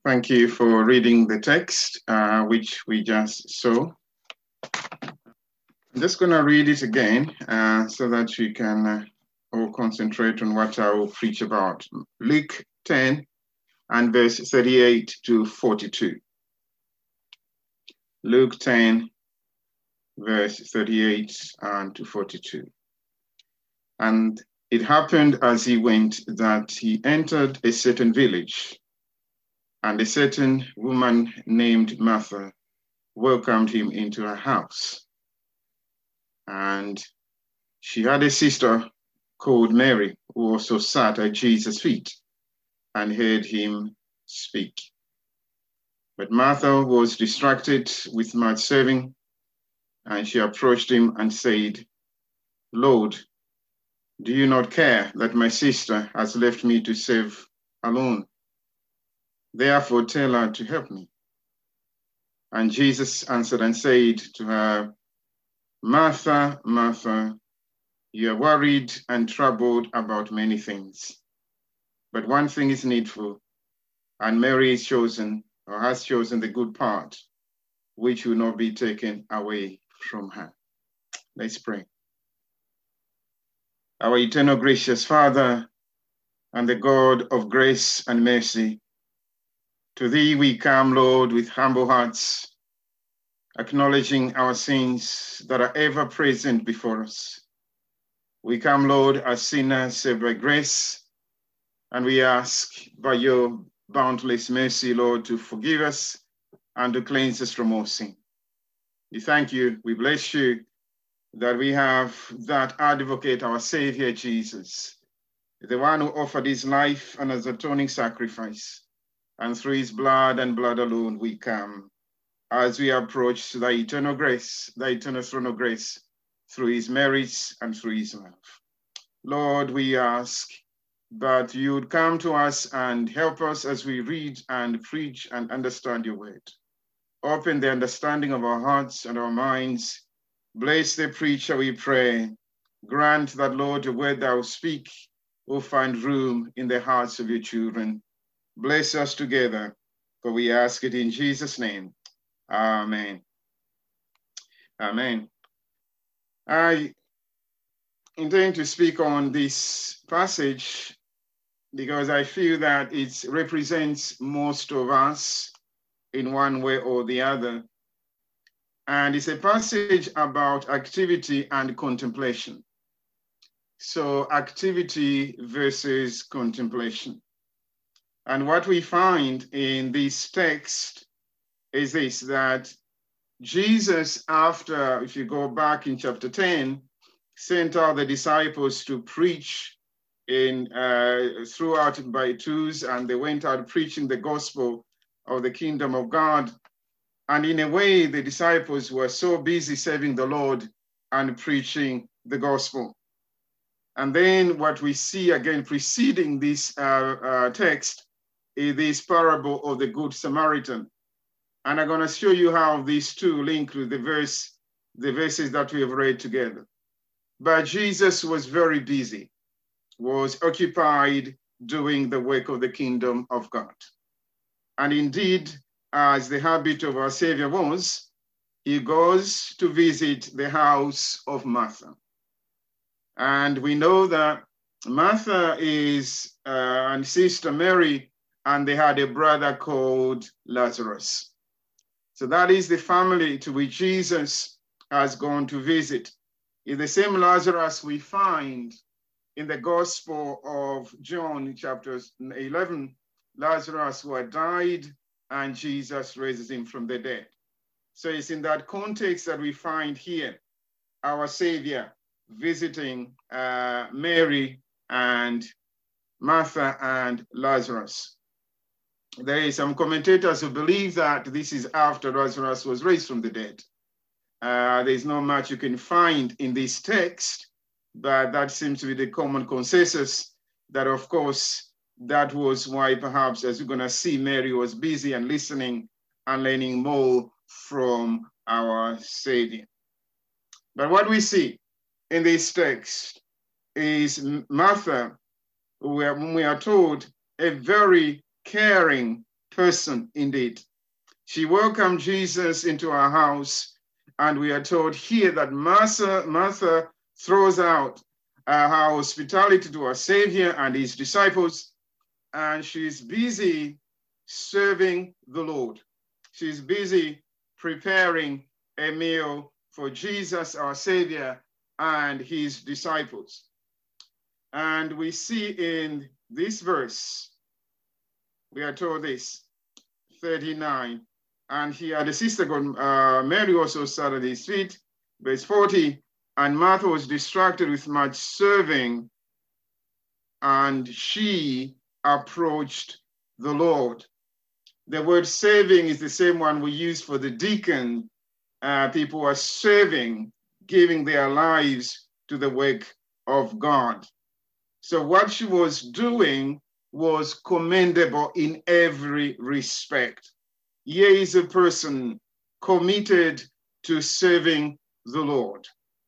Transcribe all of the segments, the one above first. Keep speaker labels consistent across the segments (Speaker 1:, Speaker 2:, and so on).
Speaker 1: Thank you for reading the text, which we just saw. I'm just going to read it again so that you can all concentrate on what I will preach about. Luke 10 and verse 38 to 42. Luke 10, verse 38 and to 42. And it happened as he went that he entered a certain village, and a certain woman named Martha welcomed him into her house. And she had a sister called Mary, who also sat at Jesus' feet and heard him speak. But Martha was distracted with much serving, and she approached him and said, "Lord, do you not care that my sister has left me to serve alone? Therefore tell her to help me." And Jesus answered and said to her, "Martha, Martha, you are worried and troubled about many things. But one thing is needful, and Mary has chosen the good part, which will not be taken away from her." Let's pray. Our eternal gracious Father and the God of grace and mercy, to thee we come, Lord, with humble hearts, acknowledging our sins that are ever present before us. We come, Lord, as sinners saved by grace, and we ask by your boundless mercy, Lord, to forgive us and to cleanse us from all sin. We thank you, we bless you, that we have that advocate, our Savior Jesus, the one who offered his life and as atoning sacrifice. And through his blood and blood alone we come as we approach thy eternal grace, thy eternal throne of grace, through his merits and through his love. Lord, we ask that you would come to us and help us as we read and preach and understand your word. Open the understanding of our hearts and our minds. Bless the preacher, we pray. Grant that, Lord, your word thou speak will find room in the hearts of your children. Bless us together, for we ask it in Jesus' name. Amen. Amen. I intend to speak on this passage because I feel that it represents most of us in one way or the other. And it's a passage about activity and contemplation. So activity versus contemplation. And what we find in this text is this, that Jesus, after, if you go back in chapter 10, sent out the disciples to preach throughout by twos, and they went out preaching the gospel of the kingdom of God. And in a way, the disciples were so busy serving the Lord and preaching the gospel. And then what we see again preceding this text is this parable of the Good Samaritan. And I'm going to show you how these two link with the verses that we have read together. But Jesus was very busy, was occupied doing the work of the kingdom of God. And indeed, as the habit of our Savior was, he goes to visit the house of Martha. And we know that Martha is and Sister Mary, and they had a brother called Lazarus. So that is the family to which Jesus has gone to visit. It's the same Lazarus we find in the Gospel of John, chapter 11, Lazarus who had died, and Jesus raises him from the dead. So it's in that context that we find here our Savior visiting Mary and Martha and Lazarus. There is some commentators who believe that this is after Lazarus was raised from the dead. There's not much you can find in this text, but that seems to be the common consensus, that of course, that was why perhaps, as you're going to see, Mary was busy and listening and learning more from our Savior. But what we see in this text is Martha, whom we are told, a very caring person indeed. She welcomed Jesus into her house, and we are told here that Martha throws out her hospitality to her Savior and his disciples, and she's busy serving the Lord. She's busy preparing a meal for Jesus, our Savior, and his disciples. And we see in this verse, we are told this, 39, and he had a sister called Mary also sat at his feet, verse 40, and Martha was distracted with much serving, and she approached the Lord. The word serving is the same one we use for the deacon. People are serving, giving their lives to the work of God. So what she was doing was commendable in every respect. Here is a person committed to serving the Lord.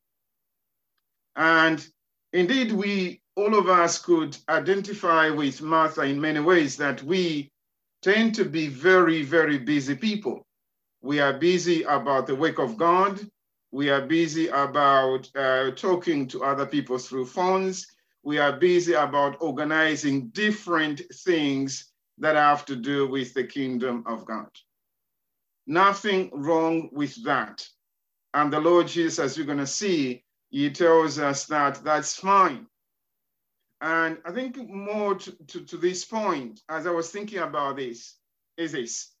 Speaker 1: And indeed, all of us could identify with Martha in many ways, that we tend to be very, very busy people. We are busy about the work of God. We are busy about talking to other people through phones. We are busy about organizing different things that have to do with the kingdom of God. Nothing wrong with that. And the Lord Jesus, as we're going to see, he tells us that that's fine. And I think more to this point, as I was thinking about this, is this.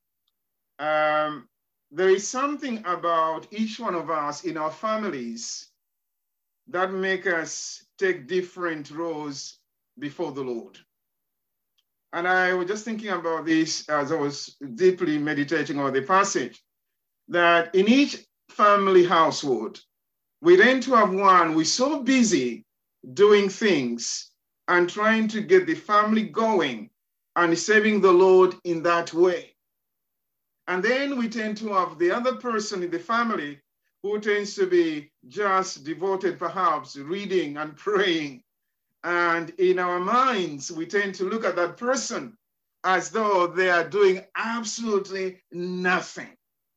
Speaker 1: There is something about each one of us in our families that make us take different roles before the Lord. And I was just thinking about this as I was deeply meditating on the passage, that in each family household, we tend to have one who's so busy doing things and trying to get the family going and serving the Lord in that way. And then we tend to have the other person in the family who tends to be just devoted, perhaps, reading and praying. And in our minds, we tend to look at that person as though they are doing absolutely nothing.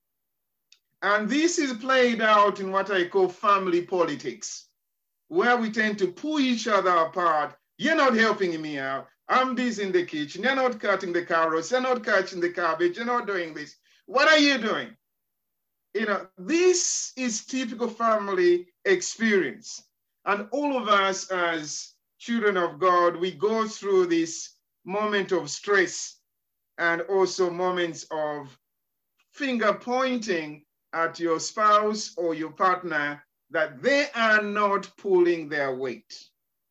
Speaker 1: And this is played out in what I call family politics, where we tend to pull each other apart. You're not helping me out. I'm busy in the kitchen. You're not cutting the carrots. You're not catching the cabbage. You're not doing this. What are you doing? You know, this is typical family experience. And all of us as children of God, we go through this moment of stress and also moments of finger pointing at your spouse or your partner that they are not pulling their weight.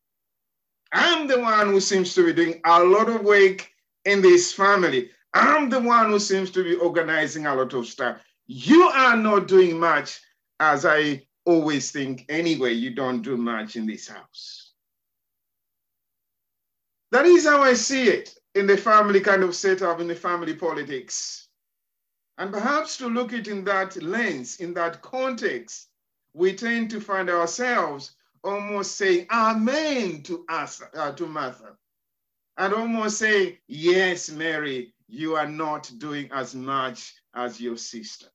Speaker 1: I'm the one who seems to be doing a lot of work in this family. I'm the one who seems to be organizing a lot of stuff. You are not doing much, as I always think anyway, you don't do much in this house. That is how I see it in the family kind of setup, in the family politics. And perhaps to look at it in that lens, in that context, we tend to find ourselves almost saying amen to Martha, and almost saying, yes, Mary, you are not doing as much as your sister.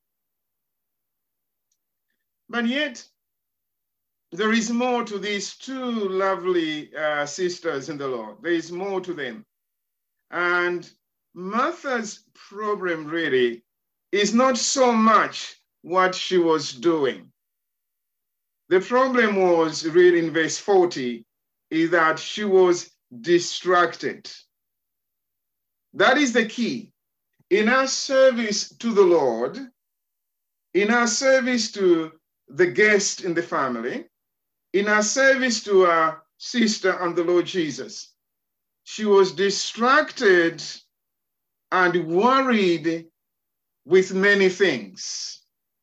Speaker 1: But yet, there is more to these two lovely sisters in the Lord. There is more to them. And Martha's problem really is not so much what she was doing. The problem was really in verse 40, is that she was distracted. That is the key. In our service to the Lord, in our service to the guest in the family, in our service to our sister and the Lord Jesus, she was distracted and worried with many things.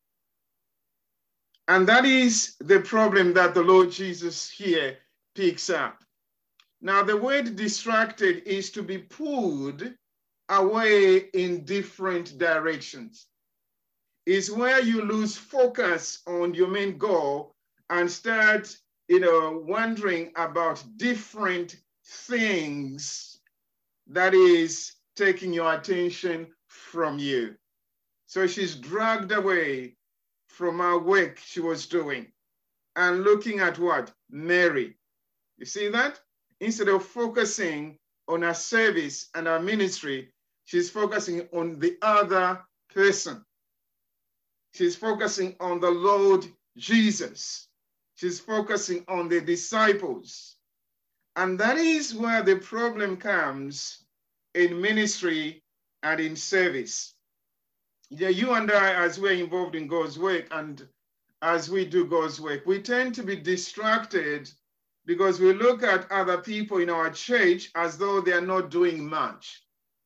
Speaker 1: And that is the problem that the Lord Jesus here picks up. Now, the word distracted is to be pulled away in different directions. It's where you lose focus on your main goal and start, wondering about different things that is taking your attention from you. So she's dragged away from her work she was doing and looking at what? Mary. You see that? Instead of focusing on her service and her ministry, she's focusing on the other person. She's focusing on the Lord Jesus. She's focusing on the disciples. And that is where the problem comes in ministry and in service. Yeah, you and I, as we're involved in God's work and as we do God's work, we tend to be distracted because we look at other people in our church as though they are not doing much.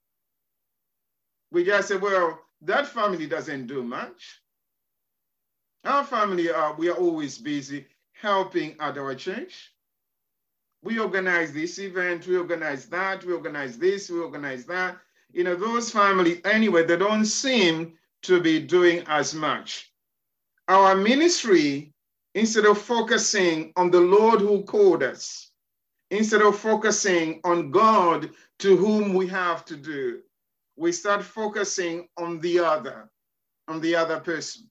Speaker 1: We just say, well, that family doesn't do much. Our family, we are always busy helping at our church. We organize this event, we organize that, we organize this, we organize that. You know, those families, anyway, they don't seem to be doing as much. Our ministry, instead of focusing on the Lord who called us, instead of focusing on God to whom we have to do, we start focusing on the other person.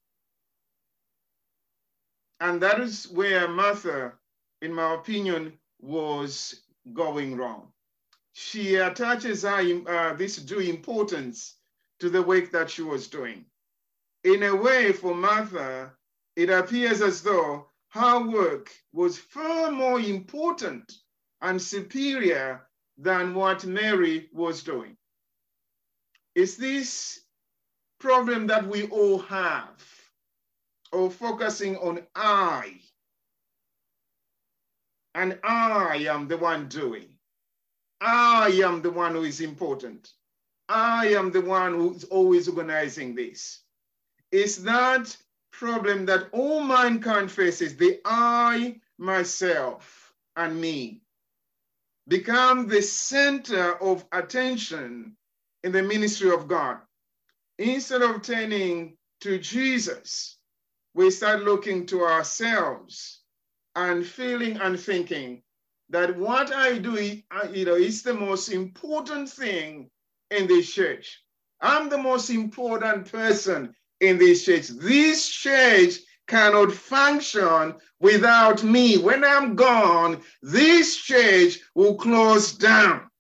Speaker 1: And that is where Martha, in my opinion, was going wrong. She attaches this due importance to the work that she was doing. In a way, for Martha, it appears as though her work was far more important and superior than what Mary was doing. It's this problem that we all have of focusing on I. And I am the one doing. I am the one who is important. I am the one who's always organizing this. It's that problem that all mankind faces, the I, myself, and me, become the center of attention in the ministry of God. Instead of turning to Jesus, we start looking to ourselves and feeling and thinking that what I do, is the most important thing in this church. I'm the most important person in this church. This church cannot function without me. When I'm gone, this church will close down.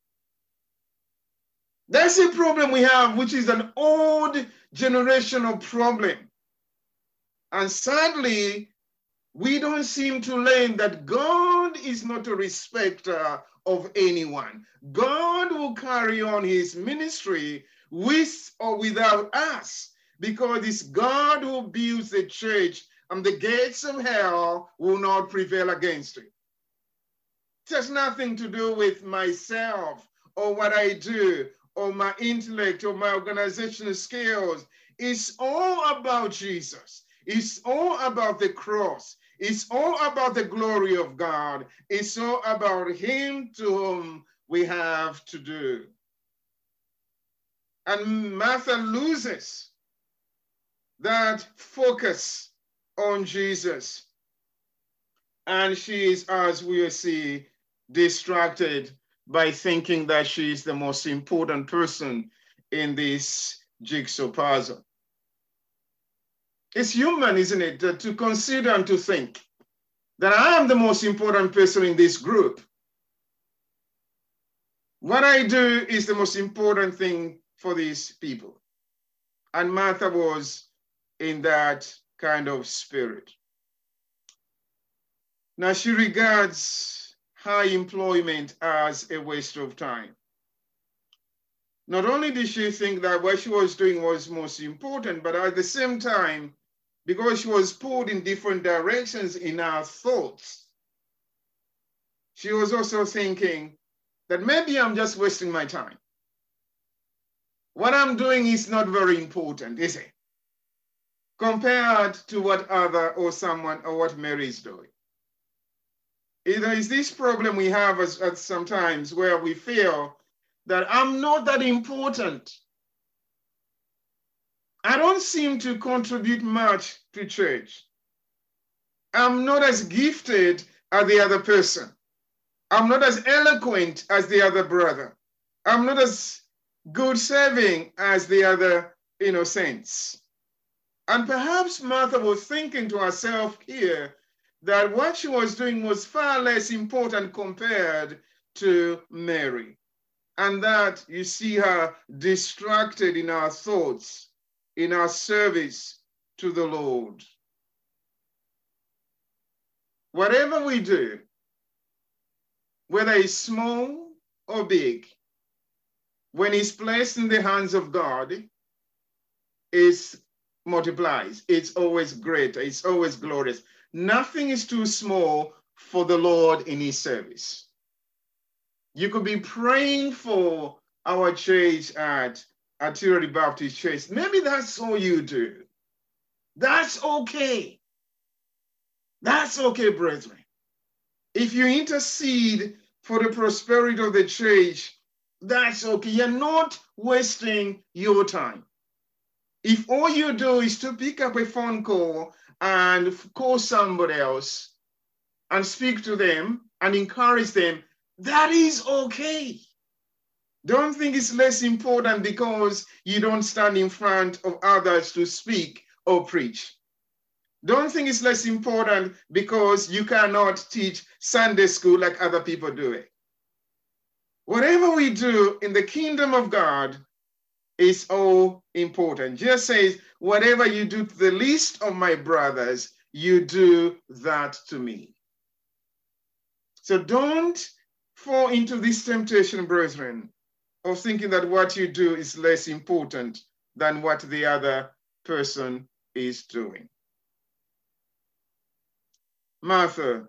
Speaker 1: That's a problem we have, which is an old generational problem. And sadly, we don't seem to learn that God is not a respecter of anyone. God will carry on his ministry with or without us, because it's God who builds the church, and the gates of hell will not prevail against it. It has nothing to do with myself or what I do or my intellect or my organizational skills. It's all about Jesus. It's all about the cross. It's all about the glory of God. It's all about him to whom we have to do. And Martha loses that focus on Jesus. And she is, as we see, distracted by thinking that she is the most important person in this jigsaw puzzle. It's human, isn't it, to consider and to think that I am the most important person in this group. What I do is the most important thing for these people. And Martha was in that kind of spirit. Now she regards her employment as a waste of time. Not only did she think that what she was doing was most important, but at the same time, because she was pulled in different directions in her thoughts, she was also thinking that maybe I'm just wasting my time. What I'm doing is not very important, is it? Compared to what other or someone or what Mary is doing. There is this problem we have at sometimes where we feel that I'm not that important. I don't seem to contribute much to church. I'm not as gifted as the other person. I'm not as eloquent as the other brother. I'm not as good serving as the other saints. And perhaps Martha was thinking to herself here that what she was doing was far less important compared to Mary. And that you see her distracted in our thoughts, in our service to the Lord. Whatever we do, whether it's small or big, when it's placed in the hands of God, it multiplies. It's always greater. It's always glorious. Nothing is too small for the Lord in his service. You could be praying for our church at Artillery Baptist Church. Maybe that's all you do. That's okay. That's okay, brethren. If you intercede for the prosperity of the church, that's okay. You're not wasting your time. If all you do is to pick up a phone call and call somebody else and speak to them and encourage them, that is okay. Don't think it's less important because you don't stand in front of others to speak or preach. Don't think it's less important because you cannot teach Sunday school like other people do it. Whatever we do in the kingdom of God is all important. Jesus says, whatever you do to the least of my brothers, you do that to me. So don't fall into this temptation, brethren, of thinking that what you do is less important than what the other person is doing. Martha,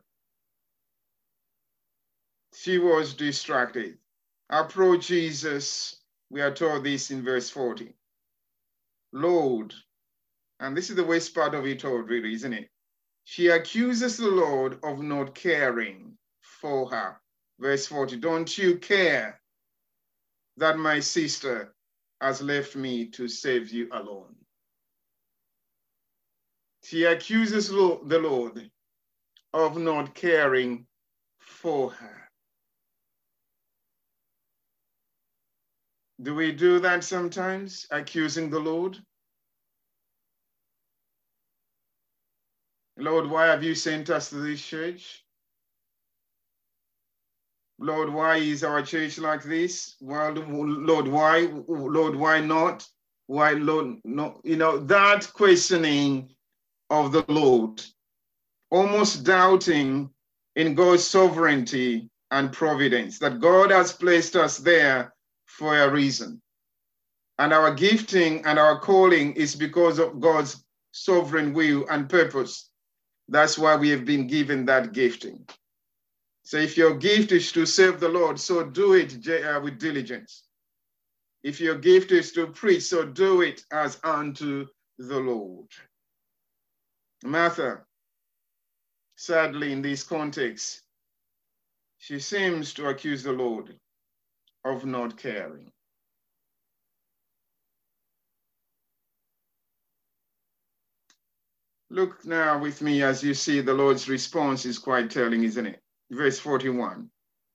Speaker 1: she was distracted. Approach Jesus, we are told this in verse 40. Lord, and this is the worst part of it all, really, isn't it? She accuses the Lord of not caring for her. Verse 40, don't you care that my sister has left me to save you alone? She accuses the Lord of not caring for her. Do we do that sometimes, accusing the Lord? Lord, why have you sent us to this church? Lord, why is our church like this? Well, Lord, why? Lord, why not? Why, Lord, no? That questioning of the Lord, almost doubting in God's sovereignty and providence, that God has placed us there for a reason. And our gifting and our calling is because of God's sovereign will and purpose. That's why we have been given that gifting. So if your gift is to serve the Lord, so do it with diligence. If your gift is to preach, so do it as unto the Lord. Martha, sadly, in this context, she seems to accuse the Lord of not caring. Look now with me as you see the Lord's response is quite telling, isn't it? Verse 41.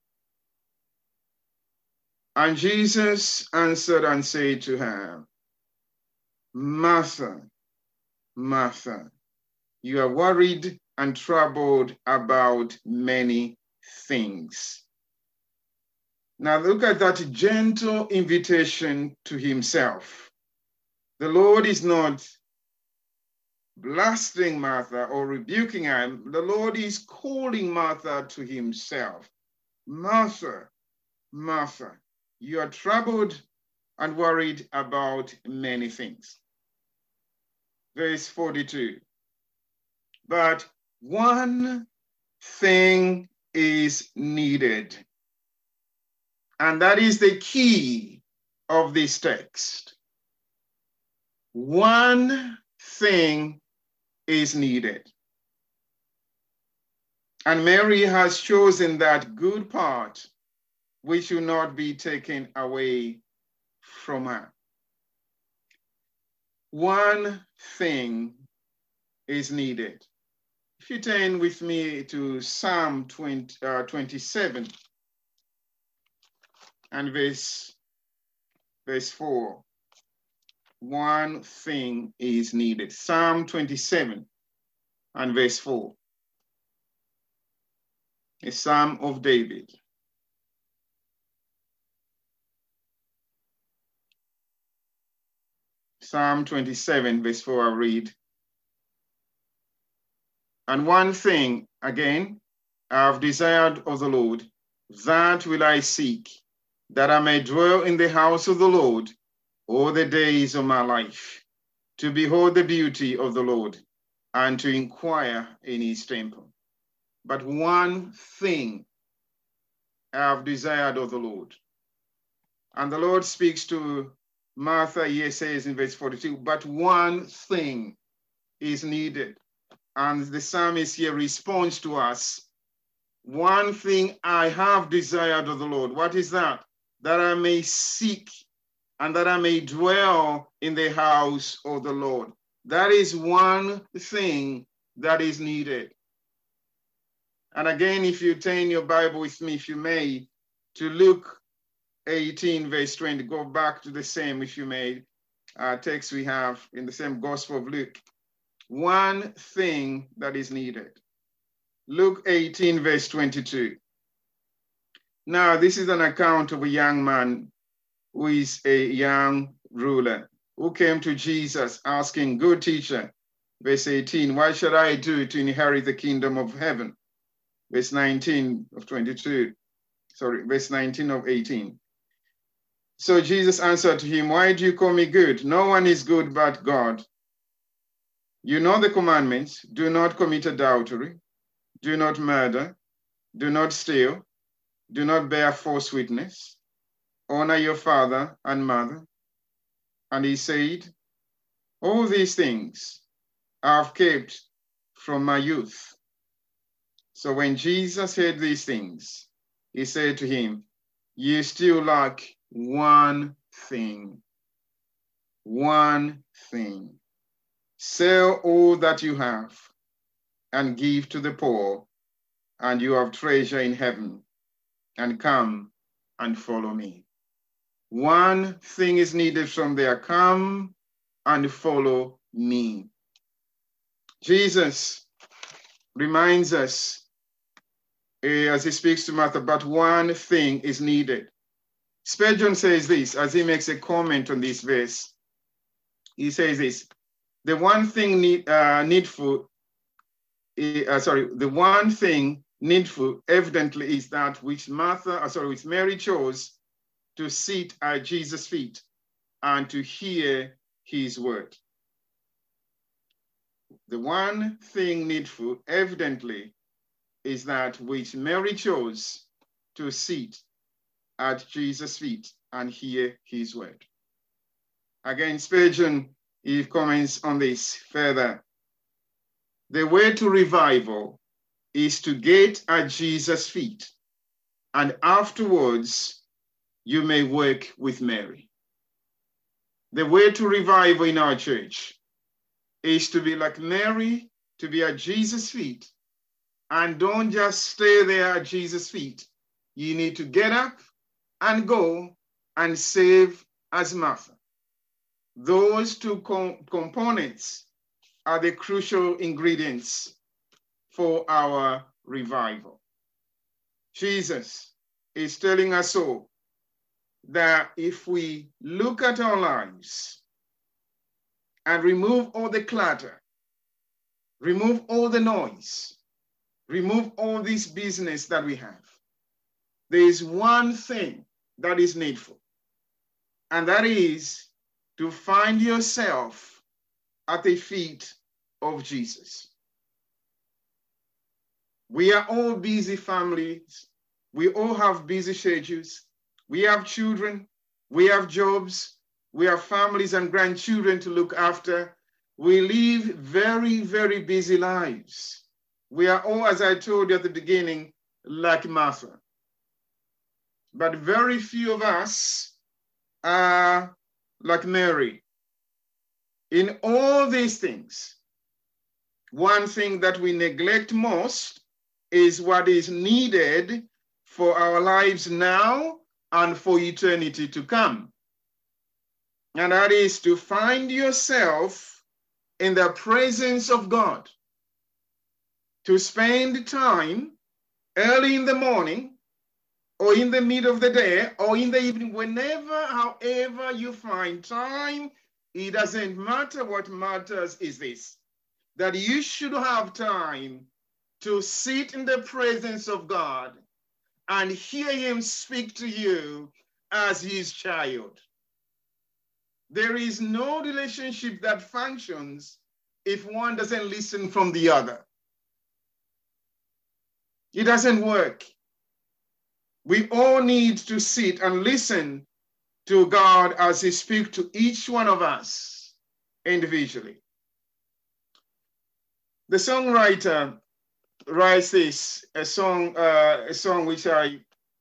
Speaker 1: And Jesus answered and said to her, Martha, Martha, you are worried and troubled about many things. Now look at that gentle invitation to himself. The Lord is not blasting Martha or rebuking her. The Lord is calling Martha to himself. Martha, Martha, you are troubled and worried about many things. Verse 42. But one thing is needed. And that is the key of this text. One thing is needed. And Mary has chosen that good part which will not be taken away from her. One thing is needed. If you turn with me to Psalm 27 and verse verse 4. One thing is needed. Psalm 27 and verse 4. A Psalm of David. Psalm 27, verse 4, I read. And one thing, again, I have desired of the Lord, that will I seek, that I may dwell in the house of the Lord all the days of my life, to behold the beauty of the Lord, and to inquire in his temple. But one thing I have desired of the Lord. And the Lord speaks to Martha, he says in verse 42, but one thing is needed. And the psalmist here responds to us, one thing I have desired of the Lord. What is that? That I may seek and that I may dwell in the house of the Lord. That is one thing that is needed. And again, if you turn your Bible with me, if you may, to Luke 18, verse 20, go back to the same, if you may, text we have in the same Gospel of Luke. One thing that is needed. Luke 18, verse 22. Now, this is an account of a young man who is a young ruler who came to Jesus asking, good teacher, verse 18, what should I do to inherit the kingdom of heaven? Verse 19 of 22, sorry, verse 19 of 18. So Jesus answered to him, why do you call me good? No one is good but God. You know the commandments, do not commit adultery, do not murder, do not steal, do not bear false witness, honor your father and mother. And he said, all these things I have kept from my youth. So when Jesus heard these things, he said to him, you still lack one thing. One thing. Sell all that you have and give to the poor, and you have treasure in heaven, and come and follow me. One thing is needed from there. Come and follow me. Jesus reminds us as he speaks to Martha, but one thing is needed. Spurgeon says this as he makes a comment on this verse. He says this, the one thing needful evidently is that which Mary chose to sit at Jesus' feet and to hear his word. The one thing needful evidently is that which Mary chose to sit at Jesus' feet and hear his word. Again, Spurgeon, he comments on this further. The way to revival is to get at Jesus' feet, and afterwards you may work with Mary. The way to revival in our church is to be like Mary, to be at Jesus' feet, and don't just stay there at Jesus' feet. You need to get up and go and serve as Martha. Those two components are the crucial ingredients for our revival. Jesus is telling us all that if we look at our lives and remove all the clutter, remove all the noise, remove all this business that we have, there is one thing that is needful, and that is to find yourself at the feet of Jesus. We are all busy families. We all have busy schedules. We have children. We have jobs. We have families and grandchildren to look after. We live very, very busy lives. We are all, as I told you at the beginning, like Martha. But very few of us are like Mary. In all these things, one thing that we neglect most is what is needed for our lives now and for eternity to come. And that is to find yourself in the presence of God, to spend time early in the morning or in the middle of the day or in the evening, whenever, however you find time. It doesn't matter. What matters is this, that you should have time to sit in the presence of God and hear him speak to you as his child. There is no relationship that functions if one doesn't listen from the other. It doesn't work. We all need to sit and listen to God as he speaks to each one of us individually. The songwriter writes this, a song which I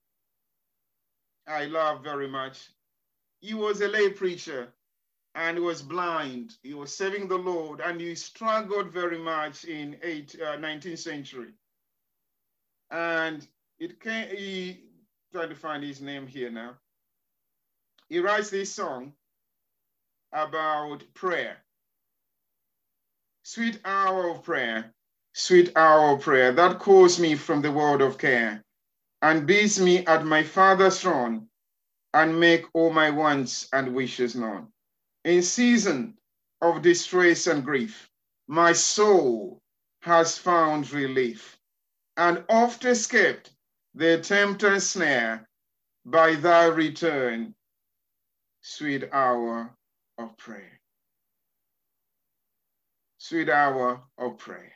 Speaker 1: love very much. He was a lay preacher and he was blind. He was serving the Lord and he struggled very much in 19th century. And he tried to find his name here now. He writes this song about prayer. Sweet hour of prayer, sweet hour of prayer, that calls me from the world of care and bids me at my Father's throne and make all my wants and wishes known. In season of distress and grief, my soul has found relief and oft escaped the tempter's snare by thy return, sweet hour of prayer. Sweet hour of prayer.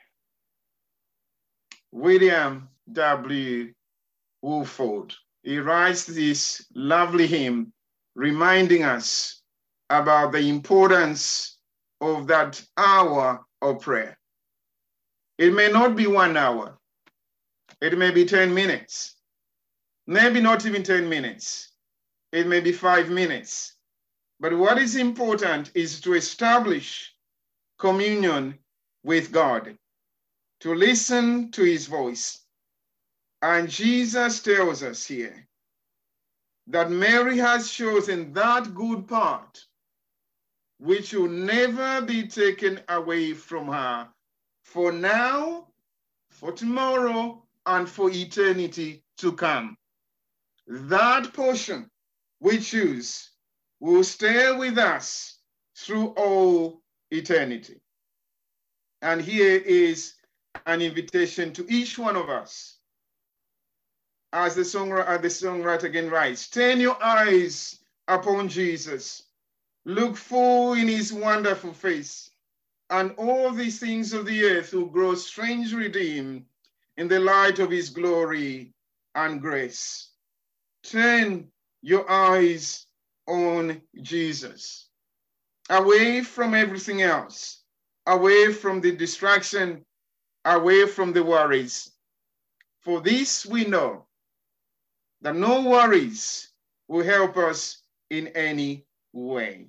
Speaker 1: William W. Woolford, he writes this lovely hymn reminding us about the importance of that hour of prayer. It may not be 1 hour. It may be 10 minutes. Maybe not even 10 minutes. It may be 5 minutes. But what is important is to establish communion with God, to listen to his voice. And Jesus tells us here that Mary has chosen that good part which will never be taken away from her for now, for tomorrow, and for eternity to come. That portion we choose will stay with us through all eternity. And here is an invitation to each one of us. As the songwriter again writes, turn your eyes upon Jesus, look full in his wonderful face, and all these things of the earth will grow strangely dim in the light of his glory and grace. Turn your eyes on Jesus, away from everything else, away from the distraction, away from the worries. For this we know, that no worries will help us in any way.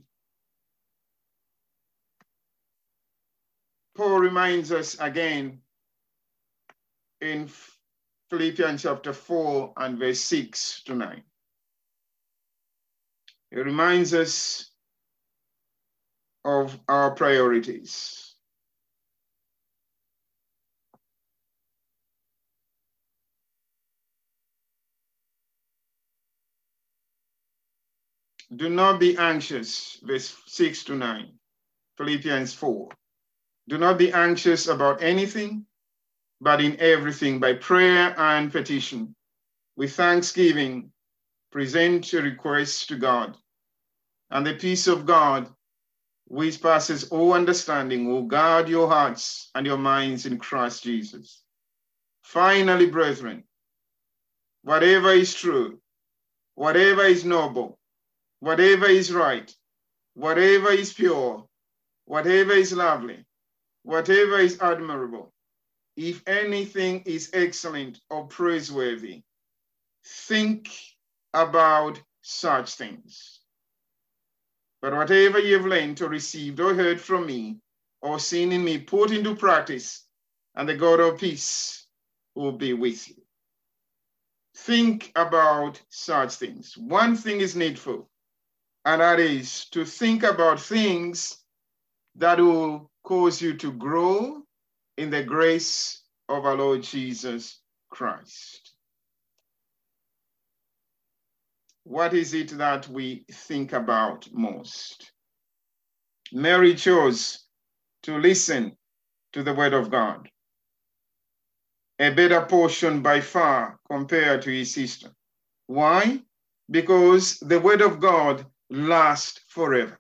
Speaker 1: Paul reminds us again in Philippians chapter 4 and verse 6 to 9. He reminds us of our priorities. Do not be anxious, verse 6 to 9, Philippians 4. Do not be anxious about anything, but in everything, by prayer and petition, with thanksgiving, present your requests to God. And the peace of God, which passes all understanding, will guard your hearts and your minds in Christ Jesus. Finally, brethren, whatever is true, whatever is noble, whatever is right, whatever is pure, whatever is lovely, whatever is admirable, if anything is excellent or praiseworthy, think about such things. But whatever you have learned or received or heard from me or seen in me, put into practice, and the God of peace will be with you. Think about such things. One thing is needful, and that is to think about things that will cause you to grow in the grace of our Lord Jesus Christ. What is it that we think about most? Mary chose to listen to the word of God, a better portion by far compared to his sister. Why? Because the word of God lasts forever.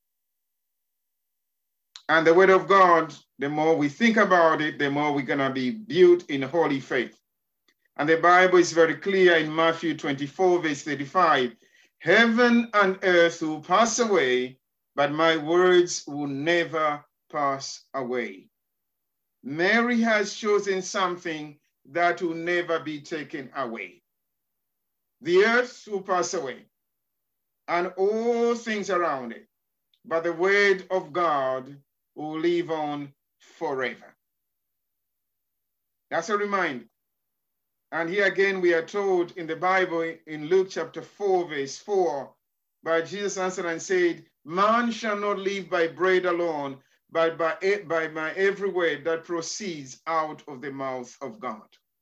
Speaker 1: And the word of God, the more we think about it, the more we're going to be built in holy faith. And the Bible is very clear in Matthew 24, verse 35. Heaven and earth will pass away, but my words will never pass away. Mary has chosen something that will never be taken away. The earth will pass away and all things around it, but the word of God will live on forever. That's a reminder. And here again, we are told in the Bible in Luke chapter 4, verse 4, but Jesus answered and said, man shall not live by bread alone, but by my every word that proceeds out of the mouth of God.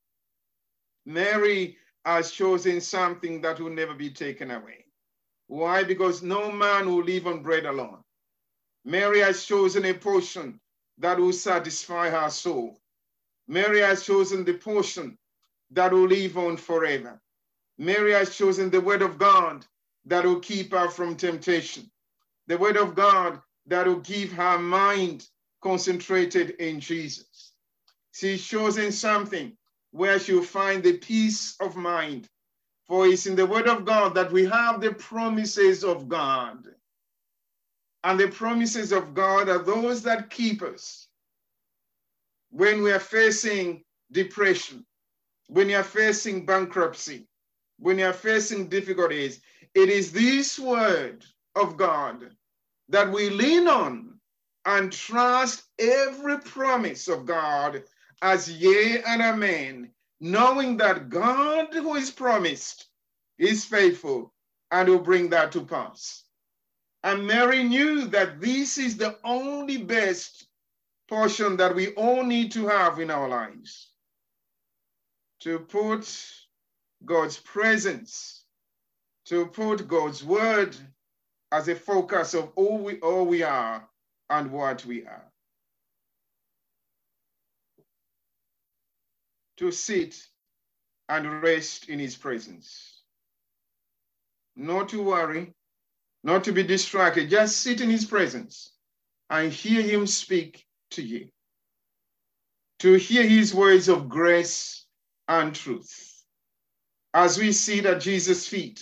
Speaker 1: Mary has chosen something that will never be taken away. Why? Because no man will live on bread alone. Mary has chosen a portion that will satisfy her soul. Mary has chosen the portion that will live on forever. Mary has chosen the word of God that will keep her from temptation. The word of God that will give her mind concentrated in Jesus. She's chosen something where she'll find the peace of mind. For it's in the word of God that we have the promises of God. And the promises of God are those that keep us when we are facing depression, when you are facing bankruptcy, when you are facing difficulties. It is this word of God that we lean on and trust every promise of God as yea and amen, knowing that God who is promised is faithful and will bring that to pass. And Mary knew that this is the only best portion that we all need to have in our lives. To put God's presence, to put God's word as a focus of all we are and what we are. To sit and rest in his presence. Not to worry, not to be distracted, just sit in his presence and hear him speak to you. To hear his words of grace and truth. As we sit at Jesus' feet,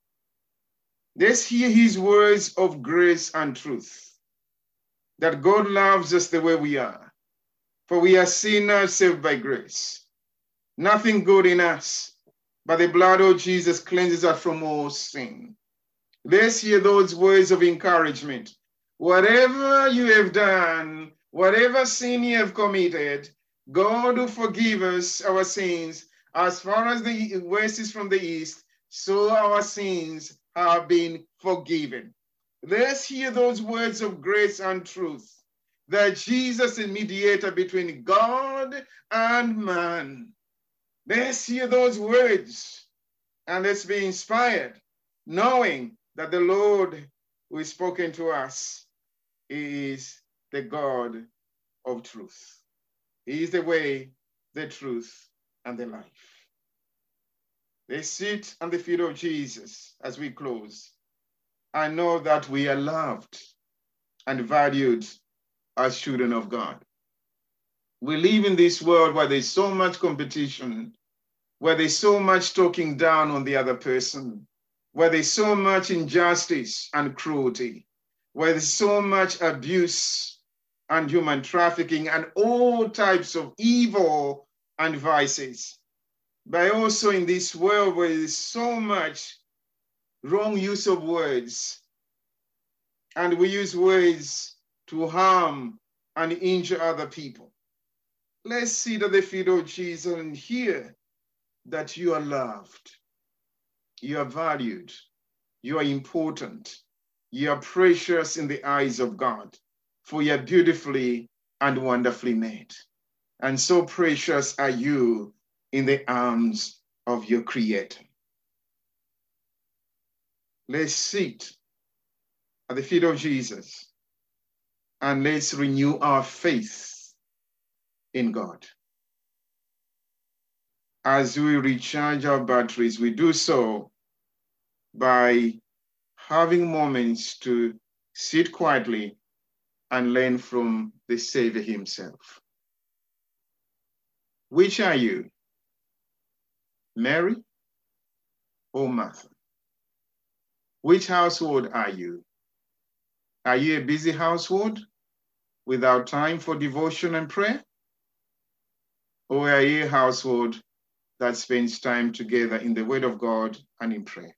Speaker 1: let's hear his words of grace and truth. That God loves us the way we are. For we are sinners saved by grace. Nothing good in us, but the blood of Jesus cleanses us from all sin. Let's hear those words of encouragement. Whatever you have done, whatever sin you have committed, God will forgive us our sins as far as the west is from the east, so our sins have been forgiven. Let's hear those words of grace and truth, that Jesus is mediator between God and man. Let's hear those words and let's be inspired, knowing that the Lord who is spoken to us is the God of truth. He is the way, the truth, and the life. They sit at the feet of Jesus as we close. I know that we are loved and valued as children of God. We live in this world where there's so much competition, where there's so much talking down on the other person, where there's so much injustice and cruelty, where there's so much abuse and human trafficking and all types of evil and vices. But also in this world where there's so much wrong use of words, and we use words to harm and injure other people. Let's sit at the feet of Jesus and hear that you are loved, you are valued, you are important, You are precious in the eyes of God, for you are beautifully and wonderfully made. And so precious are you in the arms of your Creator. Let's sit at the feet of Jesus and let's renew our faith in God. As we recharge our batteries, we do so by having moments to sit quietly and learn from the Savior himself. Which are you, Mary or Martha? Which household are you? Are you a busy household without time for devotion and prayer? Or are you a household that spends time together in the Word of God and in prayer?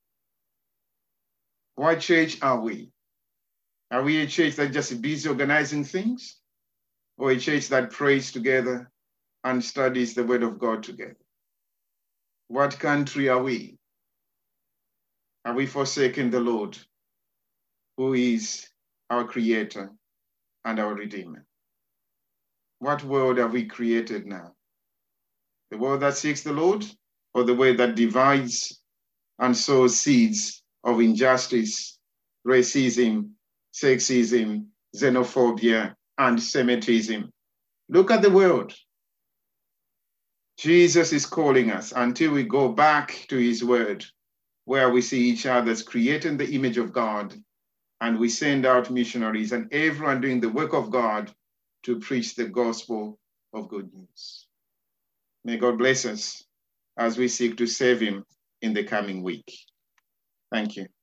Speaker 1: What church are we? Are we a church that's just busy organizing things? Or a church that prays together and studies the Word of God together? What country are we? Are we forsaking the Lord, who is our Creator and our Redeemer? What world have we created now? The world that seeks the Lord, or the world that divides and sows seeds of injustice, racism, sexism, xenophobia, and Semitism? Look at the world. Jesus is calling us until we go back to his word, where we see each other as created in the image of God, and we send out missionaries and everyone doing the work of God to preach the gospel of good news. May God bless us as we seek to serve him in the coming week. Thank you.